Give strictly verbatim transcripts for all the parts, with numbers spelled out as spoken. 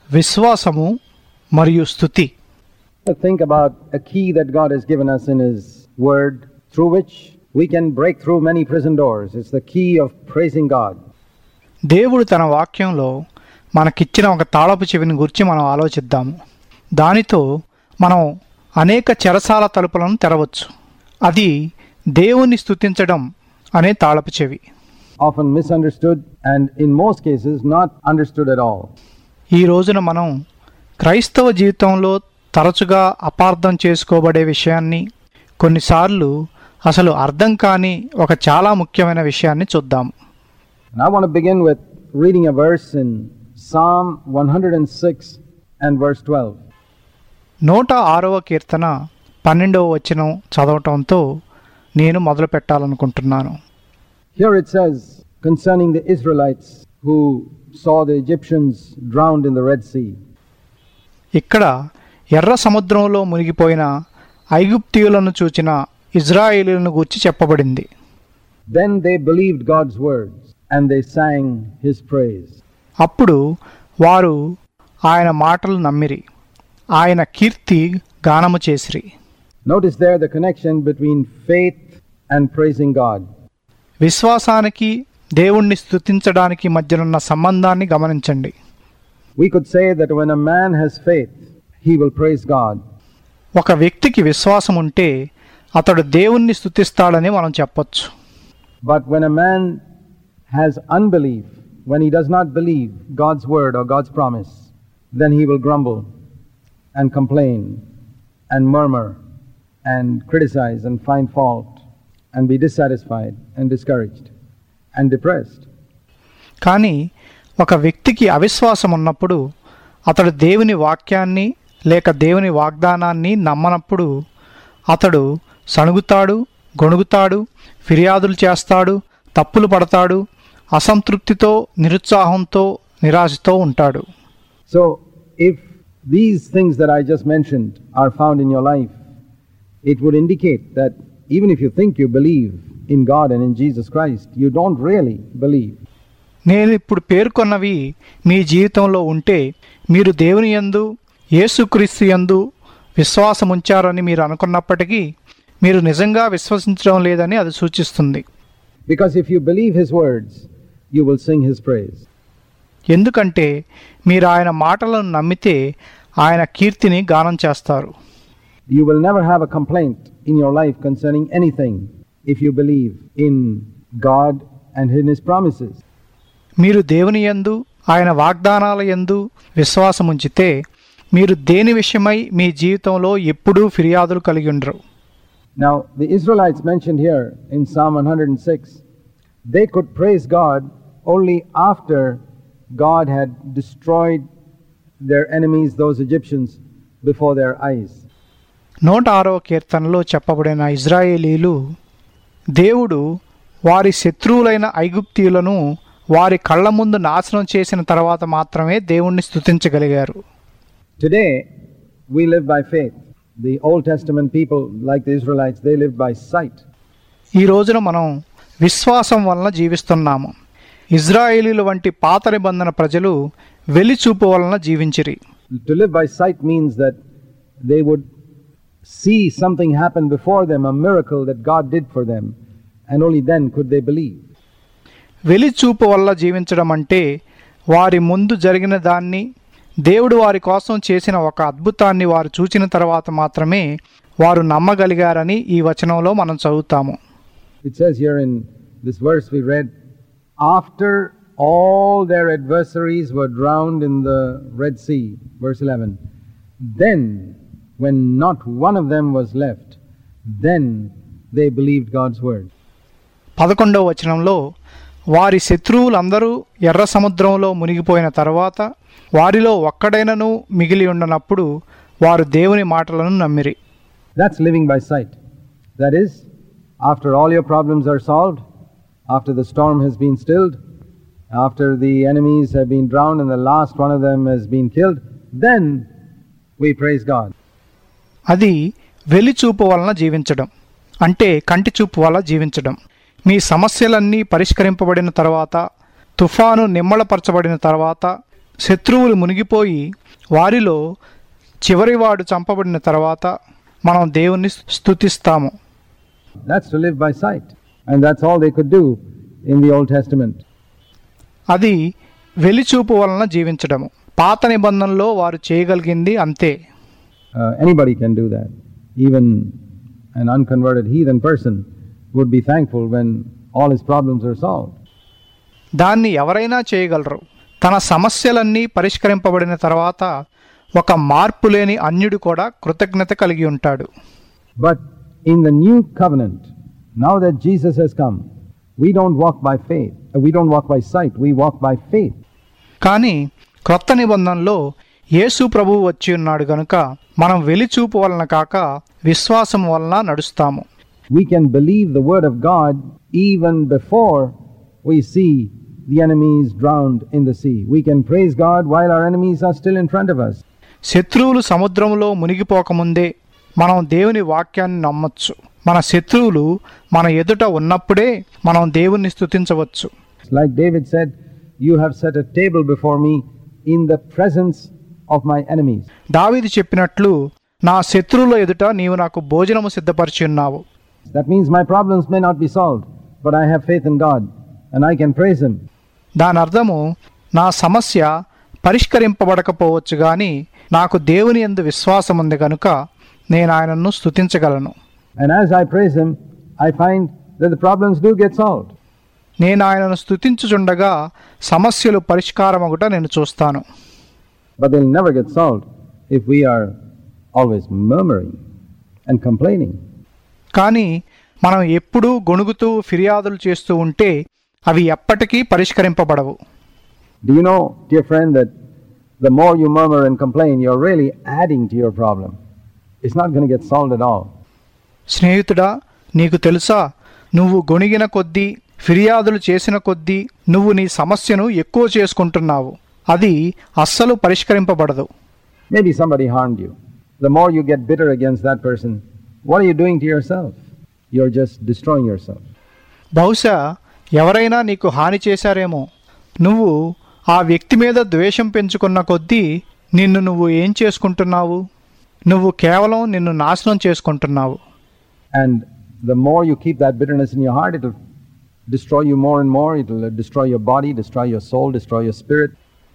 విశ్వాసము మరియు స్తుతి. Think about a key that God has given us in His Word through which we can break through many prison doors. It's the key of praising God. దేవుడు తన వాక్యంలో మనకిచ్చిన ఒక తాళపు చెవిని గురించి మనం ఆలోచిద్దాము. దానితో మనం అనేక చెరసాల తలుపులను తెరవచ్చు. అది దేవుని స్తుతించడం అనే తాళపు చెవి. Often misunderstood and in most cases not understood at all. ఈ రోజున మనం క్రైస్తవ జీవితంలో తరచుగా అపార్థం చేసుకోబడే విషయాన్ని, కొన్నిసార్లు అసలు అర్థం కాని ఒక చాలా ముఖ్యమైన విషయాన్ని చూద్దాం. And I want to begin with reading a verse in Psalm one oh six and verse twelve. నూట ఆరవ కీర్తన పన్నెండవ వచనం చదవటంతో నేను మొదలు పెట్టాలనుకుంటున్నాను. Here it says concerning the Israelites who saw the Egyptians drowned in the Red Sea. ఇక్కడ ఎర్ర సముద్రంలో మునిగిపోయిన ఐగుప్తీయులను చూచిన ఇజ్రాయేలీయులను గూర్చి చెప్పబడింది. Then they believed God's words and they sang His praise. అప్పుడు వారు ఆయన మాటలు నమ్మిరి, ఆయన కీర్తి గానము చేసిరి. Notice there the connection between faith and praising God. విశ్వాసానికి దేవుణ్ణి స్తుతించడానికి మధ్యనున్న సంబంధాన్ని గమనించండి. We could say that when a man has faith, he will praise God. ఒక వ్యక్తికి విశ్వాసం ఉంటే అతడు దేవుణ్ణి స్తుతిస్తాడని మనం చెప్పొచ్చు. But when a man has unbelief, when he does not believe God's word or God's promise, then he will grumble and complain and murmur and criticize and find fault and be dissatisfied and discouraged and depressed. కానీ ఒక వ్యక్తికి అవిశ్వాసం ఉన్నప్పుడు, అతడు దేవుని వాక్యాన్ని లేక దేవుని వాగ్దానాన్ని నమ్మనప్పుడు అతడు సణుగుతాడు, గొణుగుతాడు, ఫిర్యాదులు చేస్తాడు, తప్పులు పడతాడు, అసంతృప్తితో, నిరుత్సాహంతో, నిరాశతో ఉంటాడు. So if these things that I just mentioned are found in your life, it would indicate that even if you think you believe in God and in Jesus Christ, you don't really believe. నేను ఇప్పుడు పేర్కొన్నవి మీ జీవితంలో ఉంటే మీరు దేవుని యందు, యేసుక్రీస్తు యందు విశ్వాసం ఉంచారని మీరు అనుకున్నప్పటికీ మీరు నిజంగా విశ్వసించడం లేదని అది సూచిస్తుంది. Because if you believe His words, you will sing His praise. ఎందుకంటే మీరు ఆయన మాటలను నమ్మితే ఆయన కీర్తిని గానం చేస్తారు. You will never have a complaint in your life concerning anything if you believe in God and in His promises. మీరు దేవుని యందు, ఆయన వాగ్దానాల యందు విశ్వాసం ఉంచితే మీరు దేని విషయమై మీ జీవితంలో ఎప్పుడూ ఫిర్యాదులు కలిగి ఉండరు. Now the Israelites mentioned here in Psalm one oh six, they could praise God only after God had destroyed their enemies, those Egyptians, before their eyes. నూట ఆరవ కీర్తనలో చెప్పబడిన ఇజ్రాయేలీలు దేవుడు వారి శత్రువులైన ఐగుప్తీయులను వారి కళ్ళ ముందు నాశనం చేసిన తర్వాత మాత్రమే దేవుణ్ణి స్తుతించగలిగారు. Today we live by faith. The Old Testament people, like the Israelites, they lived by sight. ఈ రోజున మనం విశ్వాసం వలన జీవిస్తున్నాము. ఇజ్రాయేలీల వంటి పాత నిబంధన ప్రజలు వెలిచూపు వలన జీవించిరి. To live by sight means that they would see something happen before them, a miracle that God did for them, and only then could they believe. వెలిచూపు వల్ల జీవించడం అంటే వారి ముందు జరిగిన దాన్ని, దేవుడు వారి కోసం చేసిన ఒక అద్భుతాన్ని వారు చూచిన తర్వాత మాత్రమే వారు నమ్మగలిగారని ఈ వచనంలో మనం చదువుతాము. It says here in this verse we read, after all their adversaries were drowned in the Red Sea, verse eleven, then when not one of them was left, then they believed God's word. పదకొండవ వచనంలో వారి శత్రువులందరూ ఎర్ర సముద్రంలో మునిగిపోయిన తర్వాత వారిలో ఒక్కడైనను మిగిలి ఉండనప్పుడు వారు దేవుని మాటలను నమ్మిరి. That's living by sight. That is, after all your problems are solved, after the storm has been stilled, after the enemies have been drowned and the last one of them has been killed, then we praise God. అది వెలిచూపు వలన జీవించడం అంటే కంటి చూపు వల్ల జీవించడం. మీ సమస్యలన్నీ పరిష్కరింపబడిన తర్వాత, తుఫాను నిమ్మళపరచబడిన తర్వాత, శత్రువులు మునిగిపోయి వారిలో చివరివాడు చంపబడిన తర్వాత మనం దేవుణ్ణి స్తుతిస్తాము. That's to live by sight. And that's all they could do in the Old Testament. అది వెలిచూపు వలన జీవించడము. పాత నిబంధనలో వారు చేయగలిగింది అంతే. Uh, anybody can do that. Even an unconverted heathen person would be thankful when all his problems are solved. దాన్ని ఎవరైనా చేయగలరు. తన సమస్యలన్నీ పరిష్కరింపబడిన తర్వాత ఒక మార్పు లేని అన్యుడు కూడా కృతజ్ఞత కలిగి ఉంటాడు. But in the new covenant, now that Jesus has come, we don't walk by faith. We don't walk by sight. We walk by faith. కానీ క్రొత్త నిబంధనలో యేసు ప్రభువు వచ్చి ఉన్నాడు గనుక మనం వెలిచూపు వలన కాక విశ్వాసం వలన నడుస్తాము. We can believe the word of God even before we see the enemies drowned in the sea. We can praise God while our enemies are still in front of us. శత్రువులు సముద్రంలో మునిగిపోకముందే మనం దేవుని వాక్యాన్ని నమ్మొచ్చు. మన శత్రువులు మన ఎదుట ఉన్నప్పుడే మనం దేవుణ్ణి స్తుతించవచ్చు. Like David said, you have set a table before me in the presence of my enemies. దావీదు చెప్పినట్లు నా శత్రువుల ఎదుట నీవు నాకు భోజనము సిద్ధపరిచి ఉన్నావు. That means my problems may not be solved, but I have faith in God and I can praise him. దాని అర్థము నా సమస్య పరిష్కరింపబడకపోవచ్చు గాని నాకు దేవుని యందు విశ్వాసం ఉంది కనుక నేను ఆయనను స్తుతించగలను. And as I praise him, I find that the problems do get solved. నేను ఆయనను స్తుతించుచుండగా సమస్యలు పరిష్కారమగుట నేను చూస్తాను. But they'll never get solved if we are always murmuring and complaining. కానీ మనం ఎప్పుడూ గొణుగుతూ ఫిర్యాదులు చేస్తూ ఉంటే అవి ఎప్పటికీ పరిష్కరింపబడవు. Do you know, dear friend, that the more you murmur and complain, you're really adding to your problem. It's not going to get solved at all. స్నేహితుడా, నీకు తెలుసా, నువ్వు గొణిగిన కొద్దీ ఫిర్యాదులు చేసిన కొద్దీ నువ్వు నీ సమస్యను ఎక్కువ చేసుకుంటున్నావు. అది అస్సలు పరిష్కరింపబడదు. Maybe somebody harmed you. The more you get bitter against that person, what are you doing to yourself? You're just destroying yourself. బహుశా ఎవరైనా నీకు హాని చేశారేమో. నువ్వు ఆ వ్యక్తి మీద ద్వేషం పెంచుకున్న కొద్దీ నిన్ను నువ్వు ఏం చేసుకుంటున్నావు? నువ్వు కేవలం నిన్ను నాశనం చేసుకుంటున్నావు. And the more you keep that bitterness in your heart, it will destroy you more and more. It will destroy your body, destroy your soul, destroy your spirit.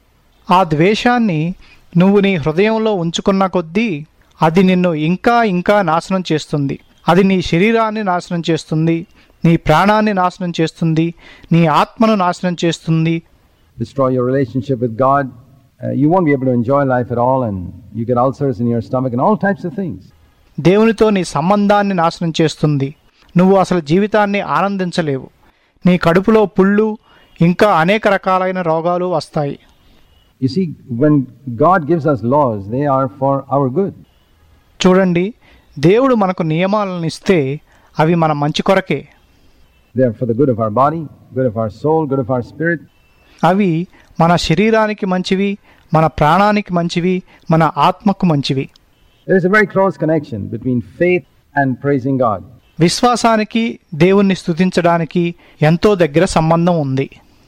ఆ ద్వేషాన్ని నువ్వు నీ హృదయంలో ఉంచుకున్న కొద్దీ అది నిన్ను ఇంకా ఇంకా నాశనం చేస్తుంది. అది నీ శరీరాన్ని నాశనం చేస్తుంది, నీ ప్రాణాన్ని నాశనం చేస్తుంది, నీ ఆత్మను నాశనం చేస్తుంది. Destroy your relationship with God. Uh, you won't be able to enjoy life at all, and you get ulcers in your stomach and all types of things. దేవునితో నీ సంబంధాన్ని నాశనం చేస్తుంది. నువ్వు అసలు జీవితాన్ని ఆనందించలేవు. నీ కడుపులో పుళ్ళు ఇంకా అనేక రకాలైన రోగాలు వస్తాయి. You see, when God gives us laws, they are for our good. చూడండి, దేవుడు మనకు నియమాలను ఇస్తే అవి మన మంచి కొరకే. They are for the good of our body, good of our soul, good of our spirit. అవి మన శరీరానికి మంచివి, మన ప్రాణానికి మంచివి, మన ఆత్మకు మంచివి. There is a very close connection between faith and praising God. విశ్వాసానికి దేవుణ్ణి స్తుతించడానికి ఎంతో దగ్గర సంబంధం ఉంది.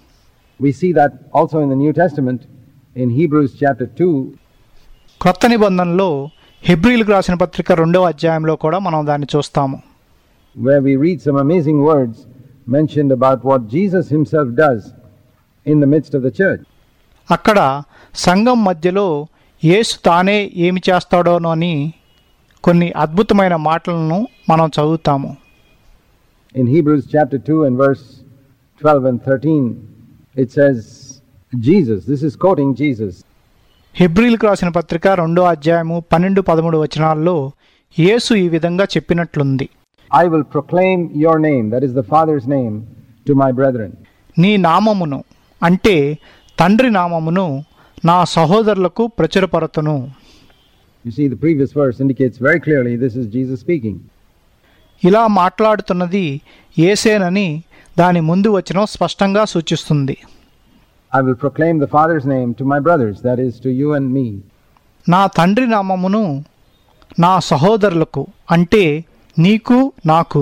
We see that also in the New Testament in Hebrews chapter two. క్రొత్త నిబంధనలో హెబ్రీయులకు రాసిన పత్రిక రెండవ అధ్యాయంలో కూడా మనం దాన్ని చూస్తాము. Where we read some amazing words mentioned about what Jesus himself does in the midst of the church. అక్కడ సంఘం మధ్యలో యేసు తానే ఏమి చేస్తాడోనని కొన్ని అద్భుతమైన మాటలను మనం చదువుతాము. In Hebrews chapter two and verse twelve and thirteen, it says, Jesus, this is quoting Jesus. హెబ్రీయులకు రాసిన పత్రిక రెండో అధ్యాయము పన్నెండు పదమూడు వచనాల్లో యేసు ఈ విధంగా చెప్పినట్లుంది. I will proclaim your name, that is the Father's name, to my brethren. నీ నామమును అంటే తండ్రి నామమును నా సహోదరులకు ప్రచురపరతును. You see, the previous verse indicates very clearly this is Jesus speaking. ఇలా మాట్లాడుతున్నది యేసేనని దాని ముందు వచనం స్పష్టంగా సూచిస్తుంది. I will proclaim the Father's name to my brothers, that is to you and me. నా తండ్రి నామమును నా సహోదరులకు అంటే నీకు నాకు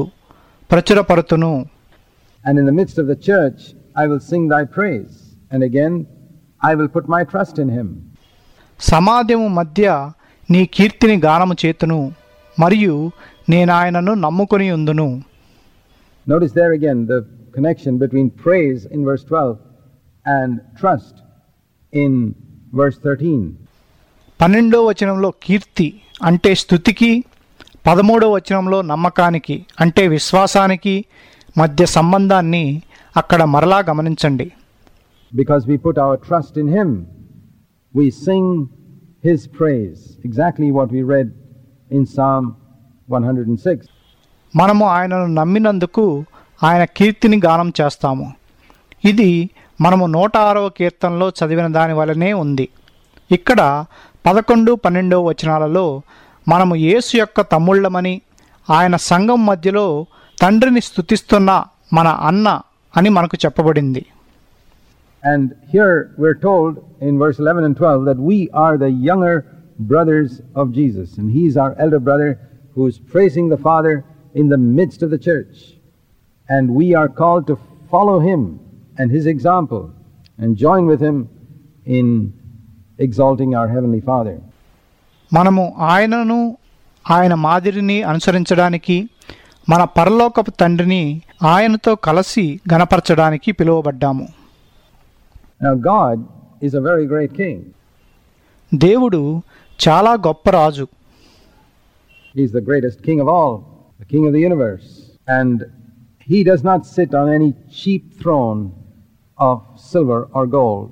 ప్రచురపరతును. And in the midst of the church, I will sing thy praise. And again, I will put my trust in him. సమాజము మధ్య నీ కీర్తిని గానము చేతును, మరియు నేనాయనను నమ్ముకొని ఉందును. Notice there again the connection between praise in verse twelve and trust in verse thirteen. పన్నెండో వచనంలో కీర్తి అంటే స్తుతికి, పదమూడో వచనంలో నమ్మకానికి అంటే విశ్వాసానికి మధ్య సంబంధాన్ని అక్కడ మరలా గమనించండి. Because we put our trust in him, we sing his praise. Exactly what we read in Psalm one hundred six. మనము ఆయనను నమ్మినందుకు ఆయన కీర్తిని గానం చేస్తాము. ఇది మనము నూట ఆరవ కీర్తనలో చదివిన దాని వలనే ఉంది. ఇక్కడ పదకొండు పన్నెండవ వచనాలలో మనము యేసు యొక్క తమ్ముళ్ళమని, ఆయన సంఘం మధ్యలో తండ్రిని స్తుతిస్తున్న మన అన్న అని మనకు చెప్పబడింది. And here we're told in verse eleven and twelve that we are the younger brothers of Jesus, and he's our elder brother who is praising the Father in the midst of the church. And we are called to follow him and his example and join with him in exalting our Heavenly Father. మనము ఆయనను, ఆయన మాదిరిని అనుసరించడానికి, మన పరలోకపు తండ్రిని ఆయనతో కలిసి గణపరచడానికి పిలువబడ్డాము. Now God is a very great king. దేవుడు చాలా గొప్ప రాజు. He's the greatest king of all, the king of the universe. And he does not sit on any cheap throne of silver or gold.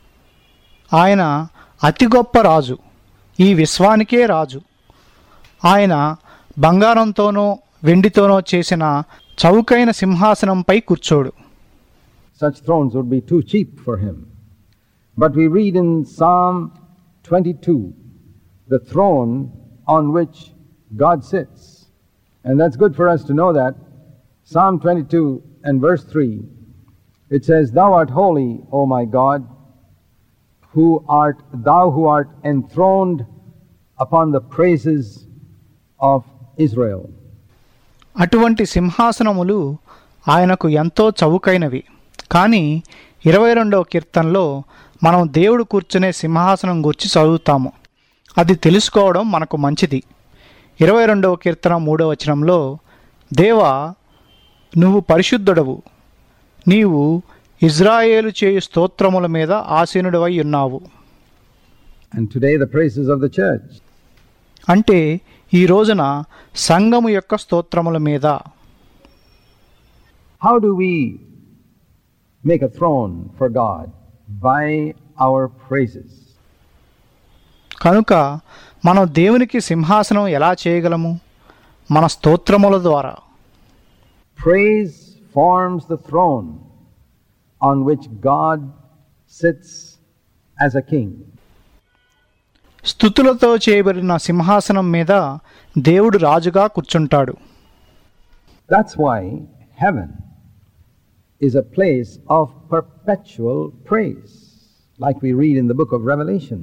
ఆయన అతి గొప్ప రాజు, ఈ విశ్వానికే రాజు. ఆయన బంగారంతోనో వెండితోనో చేసిన చౌకైన సింహాసనంపై కూర్చోడు. Such thrones would be too cheap for him. But we read in Psalm twenty-two, the throne on which God sits. And that's good for us to know that. Psalm twenty-two and verse three, it says, "Thou art holy, O my God, who art thou who art enthroned upon the praises of Israel." అటువంటి సింహాసనములు ఆయనకు ఎంతో చౌకైనవి. కానీ ఇరవై రెండవ కీర్తనలో మనం దేవుడు కూర్చునే సింహాసనం గురించి చదువుతాము. అది తెలుసుకోవడం మనకు మంచిది. ఇరవై రెండవ కీర్తన మూడవ వచనంలో, దేవా నువ్వు పరిశుద్ధుడవు, నీవు ఇజ్రాయేలు చేయు స్తోత్రముల మీద ఆసీనుడవై ఉన్నావు. And today the praises of the church. అంటే ఈ రోజున సంఘము యొక్క స్తోత్రముల మీద. How do we make a throne for God? By our praises. కనుక మనం దేవునికి సింహాసనం ఎలా చేయగలము? మన స్తోత్రముల ద్వారా. Praise forms the throne on which God sits as a king. స్తుతులతో చేయబడిన సింహాసనం మీద దేవుడు రాజుగా కూర్చుంటాడు. That's why heaven is a place of perpetual praise, like we read in the book of Revelation.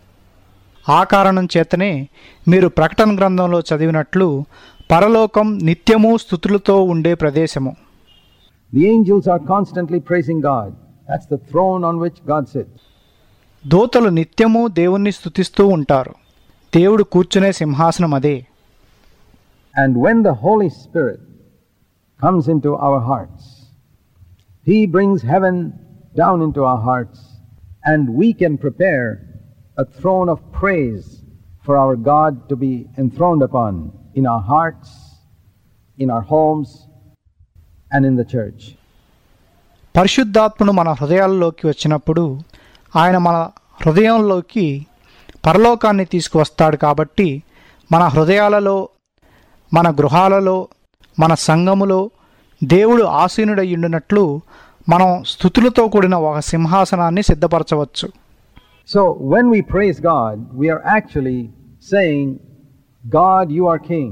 ఆ కారణం చేతనే మీరు ప్రకటన గ్రంథంలో చదివినట్లు పరలోకం నిత్యము స్తుతులతో ఉండే ప్రదేశము. The angels are constantly praising God. That's the throne on which God sits. దూతలు నిత్యము దేవుణ్ణి స్తుతిస్తూ ఉంటారు. దేవుడు కూర్చునే సింహాసనం అదే. And when the Holy Spirit comes into our hearts, he brings heaven down into our hearts, and we can prepare a throne of praise for our God to be enthroned upon in our hearts, in our homes, and in the church. పరిశుద్ధాత్ముడు మన హృదయాల్లోకి వచ్చినప్పుడు ఆయన మన హృదయంలోకి పరలోకాన్ని తీసుకువస్తాడు. కాబట్టి మన హృదయాలలో, మన గృహాలలో, మన సంఘములో దేవుడు ఆసీనుడయ్యుండినట్లు మనం స్తుతులతో కూడిన ఒక సింహాసనాన్ని సిద్ధపరచవచ్చు. So when we praise God, we are actually saying, God, you are king.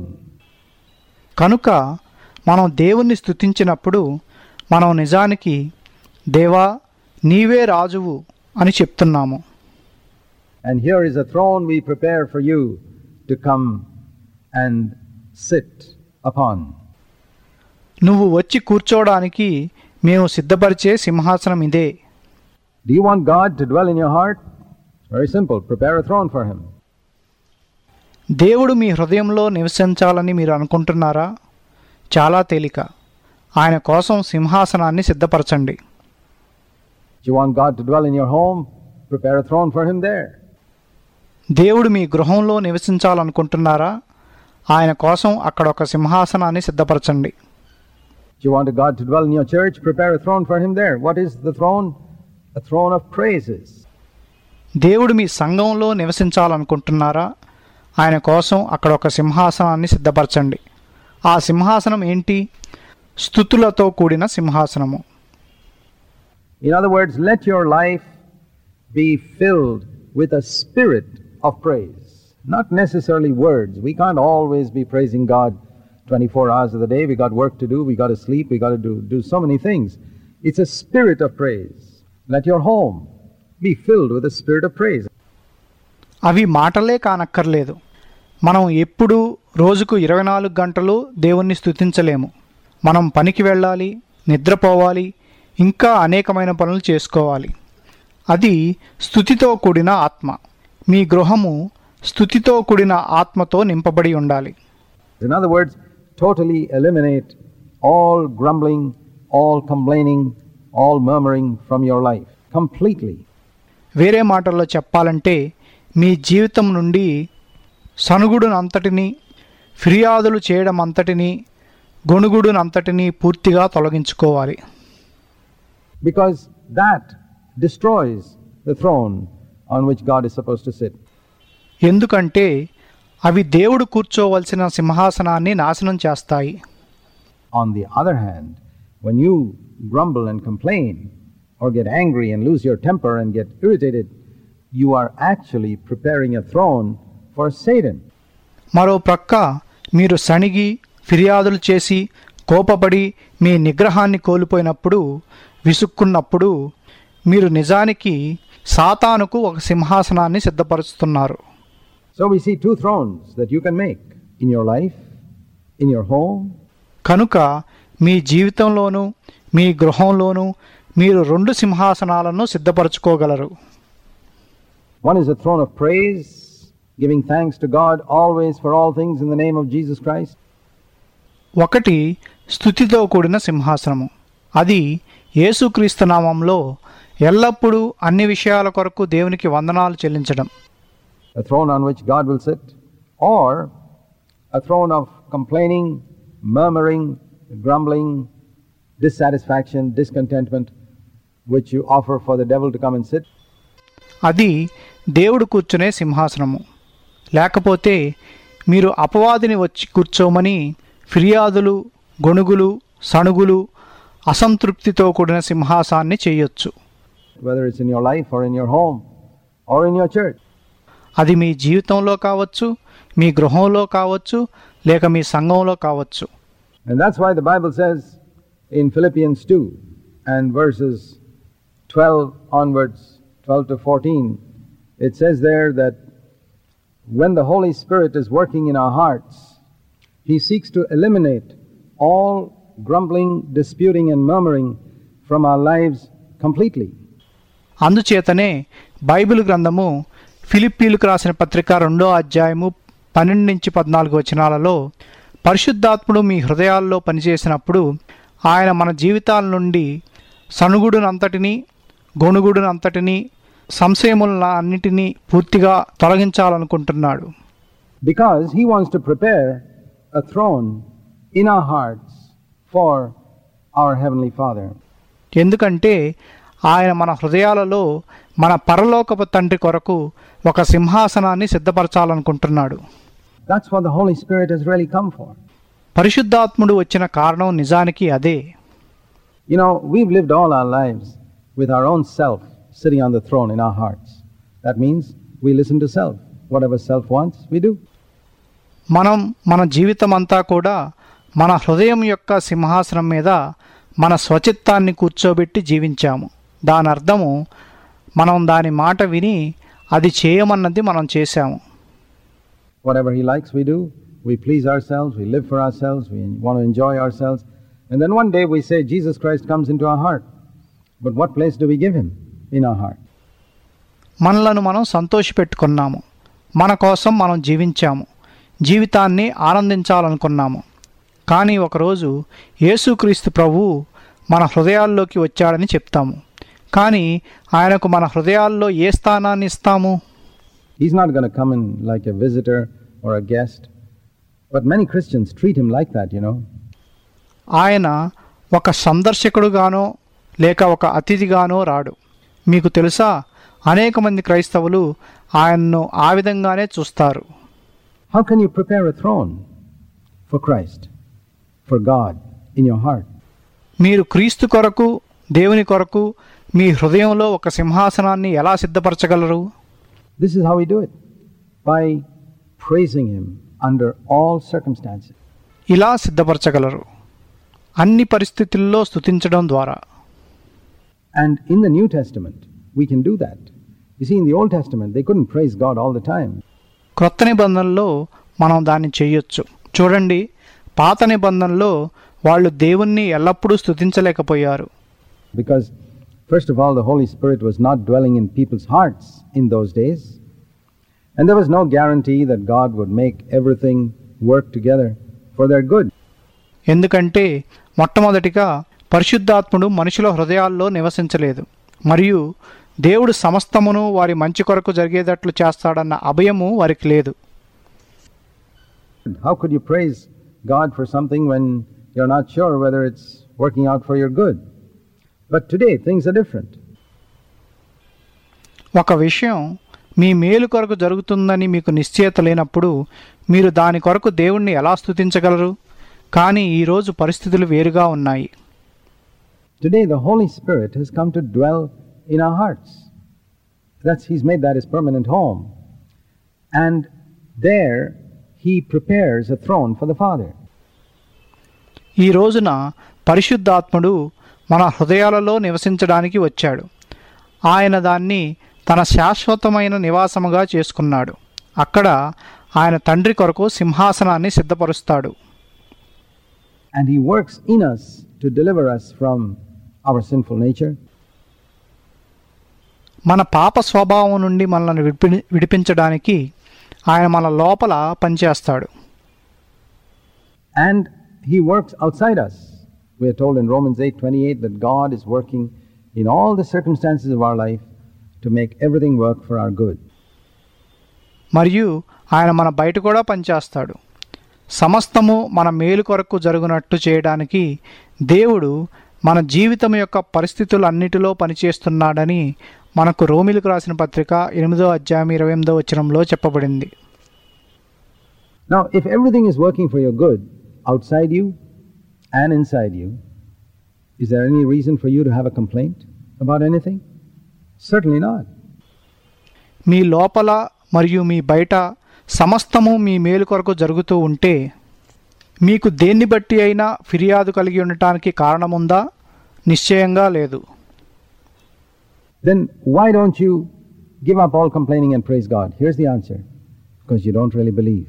కనుక మనం దేవుణ్ణి స్తుతించినప్పుడు మనం నిజానికి దేవా నీవే రాజువు అని చెప్తున్నాము. And here is a throne we prepare for you to come and sit upon. నువ్వు వచ్చి కూర్చోవడానికి మేము సిద్ధపరిచే సింహాసనం ఇదే. Do you want God to dwell in your heart? Very simple. Prepare a throne for Him. దేవుడు మీ హృదయంలో నివసించాలని మీరు అనుకుంటున్నారా? చాలా తేలిక. ఆయన కోసం సింహాసనాన్ని సిద్ధపరచండి. Do you want God to dwell in your home? Prepare a throne for Him there. దేవుడు మీ గృహంలో నివసించాలనుకుంటున్నారా? ఆయన కోసం అక్కడ ఒక సింహాసనాన్ని సిద్ధపరచండి. Do you want God to dwell in your church? Prepare a throne for Him there. What is the throne? A throne of praises. దేవుడు మీ సంఘంలో నివసించాలనుకుంటున్నారా? ఆయన కోసం అక్కడ ఒక సింహాసనాన్ని సిద్ధపరచండి. ఆ సింహాసనం ఏంటి? స్తుతులతో కూడిన సింహాసనము. In other words, let your life be filled with a spirit of praise. Not necessarily words. We can't always be praising God twenty-four hours of the day. We got work to do, we got to sleep, we got to do, do so many things. It's a spirit of praise. Let your home be filled with a spirit of praise. అవి మాటలే కానక్కర్లేదు. మనం ఎప్పుడు రోజుకు ఇరవై నాలుగు గంటలు దేవుణ్ణి స్తుతించలేము. మనం పనికి వెళ్ళాలి, నిద్రపోవాలి, ఇంకా అనేకమైన పనులు చేసుకోవాలి. అది స్తుతితో కూడిన ఆత్మ. మీ గృహము స్తుతితో కూడిన ఆత్మతో నింపబడి ఉండాలి. In other words, totally eliminate all grumbling, all complaining, all murmuring from your life. Completely. వేరే మాటల్లో చెప్పాలంటే మీ జీవితం నుండి సనుగుడునంతటినీ, ఫిర్యాదులు చేయడం అంతటినీ, గొణుగుడునంతటినీ పూర్తిగా తొలగించుకోవాలి. Because that destroys the throne on which God is supposed to sit. ఎందుకంటే అవి దేవుడు కూర్చోవలసిన సింహాసనాన్ని నాశనం చేస్తాయి. On the other hand, when you grumble and complain or get angry and lose your temper and get irritated, you are actually preparing a throne for Satan. మరో ప్రక్క మీరు సణిగి ఫిర్యాదులు చేసి కోపపడి మీ నిగ్రహాన్ని కోల్పోయినప్పుడు, విసుక్కున్నప్పుడు మీరు నిజానికి సాతానుకు ఒక సింహాసనాన్ని సిద్ధపరుస్తున్నారు. So we see two thrones that you can make in your life, in your home. కనుక మీ జీవితంలోనూ మీ గృహంలోనూ మీరు రెండు సింహాసనాలను సిద్ధపరచుకోగలరు. One is a throne of praise, giving thanks to God always for all things in the name of Jesus Christ. ఒకటి స్తుతితో కూడిన సింహాసనము. అది యేసుక్రీస్తు నామంలో ఎల్లప్పుడూ అన్ని విషయాల కొరకు దేవునికి వందనాలు చెల్లించడం. A throne on which God will sit, or a throne of complaining, murmuring, grumbling, dissatisfaction, discontentment, which you offer for the devil to come and sit. అది దేవుడు కూర్చునే సింహాసనము. లేకపోతే మీరు అపవాదిని వచ్చి కూర్చోమని ఫిర్యాదులు, గొణుగులు, సణుగులు, అసంతృప్తితో కూడిన సింహాసాన్ని చేయొచ్చు. Whether it's in your life or in your home or in your church. అది మీ జీవితంలో కావచ్చు, మీ గృహంలో కావచ్చు, లేక మీ సంఘంలో కావచ్చు. And that's why the Bible says in Philippians two and verses twelve onwards, twelve to fourteen, it says there that when the Holy Spirit is working in our hearts, He seeks to eliminate all grumbling, disputing and murmuring from our lives completely. అందుచేతనే Bible గ్రంథము ఫిలిప్పీలకు రాసిన పత్రిక రెండో అధ్యాయము పన్నెండు నుంచి పద్నాలుగు వచనాలలో పరిశుద్ధాత్ముడు మీ హృదయాల్లో పనిచేసినప్పుడు ఆయన మన జీవితాల నుండి సనుగుడునంతటినీ, గొణుగుడునంతటినీ, సంశయముల అన్నిటినీ పూర్తిగా తొలగించాలనుకుంటున్నాడు. Because He wants to prepare a throne in our hearts for our Heavenly Father. ఎందుకంటే ఆయన మన హృదయాలలో మన పరలోకపు తండ్రి కొరకు ఒక సింహాసనాన్ని సిద్ధపరచాలనుకుంటున్నాడు. That's what the Holy Spirit has really come for. పరిశుద్ధాత్ముడు వచ్చిన కారణం నిజానికి అదే. You know, we've lived all our lives with our own self sitting on the throne in our hearts. That means we listen to self. Whatever self wants, we do. మనం మన జీవితం అంతా కూడా మన హృదయం యొక్క సింహాసనం మీద మన స్వచిత్తాన్ని కూర్చోబెట్టి జీవించాము. దాని అర్థము మనం దాని మాట విని అది చేయమన్నది మనం చేశాము. Whatever He likes, we do. We please ourselves, we live for ourselves, we want to enjoy ourselves. And then one day we say, Jesus Christ comes into our heart. But what place do we give Him? in our heart. మనలను మనం సంతోషపెట్టుకున్నాము, మన కోసం మనం జీవించాము, జీవితాన్ని ఆనందించాలనుకున్నాము. కానీ ఒకరోజు యేసుక్రీస్తు ప్రభువు మన హృదయాల్లోకి వచ్చాడని చెప్తాము. కానీ ఆయనకు మన హృదయాల్లో ఏ స్థానాన్ని ఇస్తాము? He's not going to come in like a visitor or a guest. But many Christians treat him like that, you know. ఆయన ఒక సందర్శకుడుగానో లేక ఒక అతిథిగానో రాడు. మీకు తెలుసా, అనేక మంది క్రైస్తవులు ఆయన్ను ఆ విధంగానే చూస్తారు. How can you prepare a throne for Christ, for God in your heart? మీరు క్రీస్తు కొరకు, దేవుని కొరకు మీ హృదయంలో ఒక సింహాసనాన్ని ఎలా సిద్ధపరచగలరు? This is how we do it, by praising him under all circumstances. ఇలా సిద్ధపరచగలరు, అన్ని పరిస్థితుల్లో స్తుతించడం ద్వారా. And in the New Testament, we can do that. You see, in the Old Testament, they couldn't praise God all the time. క్రొత్త నిబంధనలో మనం దాన్ని చేయొచ్చు. చూడండి, పాత నిబంధనలో వాళ్ళు దేవుణ్ణి ఎల్లప్పుడూ స్తుతించలేకపోయారు. Because, first of all, the Holy Spirit was not dwelling in people's hearts in those days. And there was no guarantee that God would make everything work together for their good. ఎందుకంటే మొట్టమొదటిగా పరిశుద్ధాత్ముడు మనుషుల హృదయాల్లో నివసించలేదు, మరియు దేవుడు సమస్తమును వారి మంచి కొరకు జరిగేటట్లు చేస్తాడన్న అభయము వారికి లేదు. How could you praise God for something when you're not sure whether it's working out for your good? But today things are different. ఒక విషయం మీ మేలు కొరకు జరుగుతుందని మీకు నిశ్చయత లేనప్పుడు మీరు దాని కొరకు దేవుణ్ణి ఎలా స్తుతించగలరు? కానీ ఈరోజు పరిస్థితులు వేరుగా ఉన్నాయి. Today the Holy Spirit has come to dwell in our hearts. That's, he's made that his permanent home. And there he prepares a throne for the Father. ఈ రోజున పరిశుద్ధాత్ముడు మన హృదయాలలో నివసించడానికి వచ్చాడు. ఆయన దాన్ని తన శాశ్వతమైన నివాసముగా చేసుకున్నాడు. అక్కడ ఆయన తండ్రి కొరకు సింహాసనాన్ని సిద్ధపరుస్తాడు. And he works in us to deliver us from our sinful nature. మన పాప స్వభావం నుండి మనల్ని విడిపి విడిపించడానికి ఆయన మన లోపల పనిచేస్తాడు. And he works outside us. We are told in Romans eight twenty-eight that God is working in all the circumstances of our life to make everything work for our good. మరియు ఆయన మన బయట కూడా పనిచేస్తాడు. సమస్తము మన మేలు కొరకు జరుగునట్టు చేయడానికి దేవుడు మన జీవితం యొక్క పరిస్థితులన్నిటిలో పనిచేస్తున్నాడని మనకు రోమిలకు రాసిన పత్రిక ఎనిమిదో అధ్యాయం ఇరవై ఎనిమిదో వచనంలో చెప్పబడింది. Now, if everything is working for your good outside you and inside you, is there any reason for you to have a complaint about anything? Certainly not. మీ లోపల మరియు మీ బయట సమస్తము మీ మేలు కొరకు జరుగుతూ ఉంటే మీకు దేన్ని బట్టి అయినా ఫిర్యాదు కలిగి ఉండటానికి కారణముందా? నిశ్చయంగా లేదు. Then why don't you give up all complaining and praise God? Here's the answer. Because you don't really believe.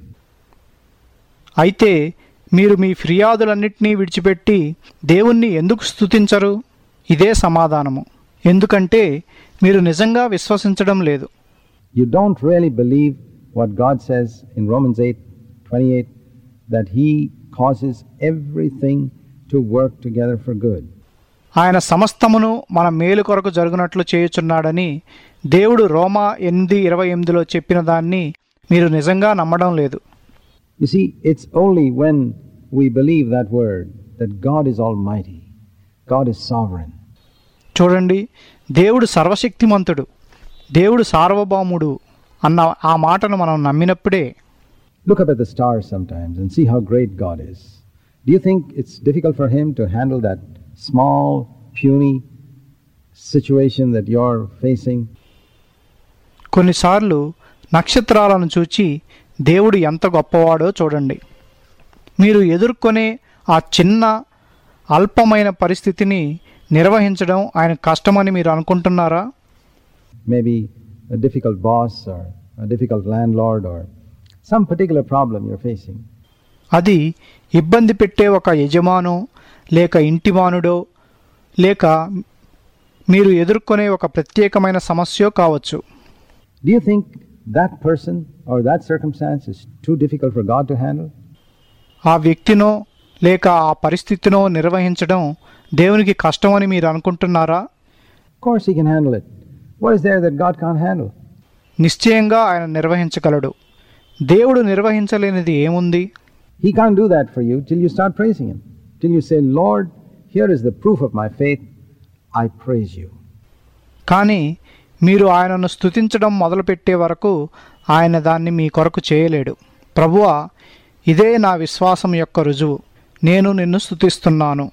అయితే మీరు మీ ఫిర్యాదులన్నింటినీ విడిచిపెట్టి దేవుణ్ణి ఎందుకు స్తుతించరు? ఇదే సమాధానము. ఎందుకంటే మీరు నిజంగా విశ్వసించడం లేదు. You don't really believe what God says in Romans eight twenty-eight, that he causes everything to work together for good. ఆయన సమస్తమును మన మేలు కొరకు జరుగునట్లు చేయుచున్నాడని దేవుడు రోమా ఎనిమిది ఇరవై ఎనిమిదిలో చెప్పిన దాన్ని మీరు నిజంగా నమ్మడం లేదు. You see, it's only when we believe that word that God is almighty, God is sovereign. చూడండి, దేవుడు సర్వశక్తిమంతుడు, దేవుడు సార్వభౌముడు అన్న ఆ మాటను మనం నమ్మినప్పుడే. Look up at the stars sometimes and see how great God is. Do you think it's difficult for him to handle that small, puny situation that you're facing? కొన్నిసార్లు నక్షత్రాలను చూచి దేవుడు ఎంత గొప్పవాడో చూడండి. మీరు ఎదుర్కొనే ఆ చిన్న అల్పమైన పరిస్థితిని నిర్వహించడం ఆయన కష్టమని మీరు అనుకుంటున్నారా? Maybe a difficult boss or a difficult landlord or some particular problem you're facing. అది ఇబ్బంది పెట్టే ఒక యజమానో లేక ఇంటివానుడో లేక మీరు ఎదుర్కొనే ఒక ప్రత్యేకమైన సమస్య కావచ్చు. Do you think that person or that circumstance is too difficult for God to handle? ఆ వ్యక్తినో లేక ఆ పరిస్థితినో నిర్వహించడం దేవునికి కష్టమని మీరు అనుకుంటున్నారా? Of course he can handle it. What is there that God can't handle? నిశ్చయంగా ఆయన నిర్వహించగలడు. దేవుడు నిర్వహించలేనిది ఏముంది? He can't do that for you till you start praising him. Till you say, Lord, here is the proof of my faith. I praise you. కానీ మీరు ఆయనను స్తుతించడం మొదలుపెట్టే వరకు ఆయన దాన్ని మీ కొరకు చేయలేడు. ప్రభువా, ఇదే నా విశ్వాసం యొక్క రుజువు, నేను నిన్ను స్తుతిస్తున్నాను.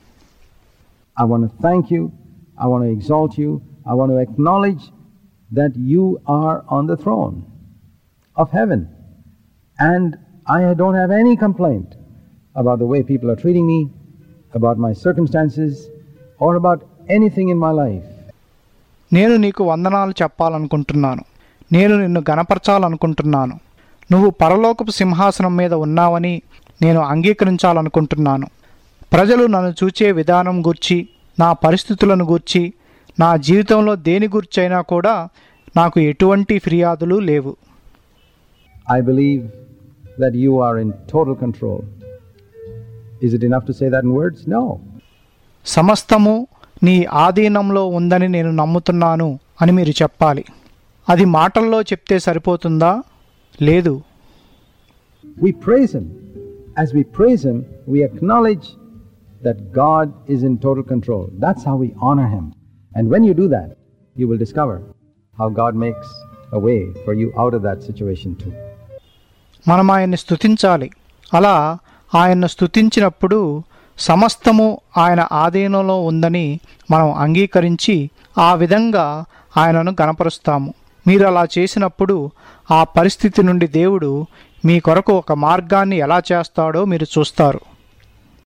I want to thank you. I want to exalt you. I want to acknowledge that you are on the throne of heaven. And I don't have any complaint about the way people are treating me, about my circumstances, or about anything in my life. నేను నీకు వందనాలు చెప్పాలనుకుంటున్నాను. నేను నిన్ను గణపరచాలనుకుంటున్నాను. నువ్వు పరలోకపు సింహాసనం మీద ఉన్నావని నేను అంగీకరించాలనుకుంటున్నాను. ప్రజలు నన్ను చూచే విధానం గూర్చి, నా పరిస్థితులను గూర్చి, నా జీవితంలో దేని గూర్చైనా కూడా నాకు ఎటువంటి ఫిర్యాదులు లేవు. I believe that you are in total control. Is it enough to say that in words? No. సమస్తము నీ ఆధీనంలో ఉందని నేను నమ్ముతున్నాను అని మీరు చెప్పాలి. అది మాటల్లో చెప్తే సరిపోతుందా? లేదు. We praise him. As we praise him, we acknowledge that God is in total control. That's how we honor him. And when you do that, you will discover how God makes a way for you out of that situation too. మనం ఆయన్ని స్తుతించాలి. అలా ఆయన్ను స్తుతించినప్పుడు సమస్తము ఆయన ఆధీనంలో ఉందని మనం అంగీకరించి ఆ విధంగా ఆయనను గణపరుస్తాము. మీరు అలా చేసినప్పుడు ఆ పరిస్థితి నుండి దేవుడు మీ కొరకు ఒక మార్గాన్ని ఎలా చేస్తాడో మీరు చూస్తారు.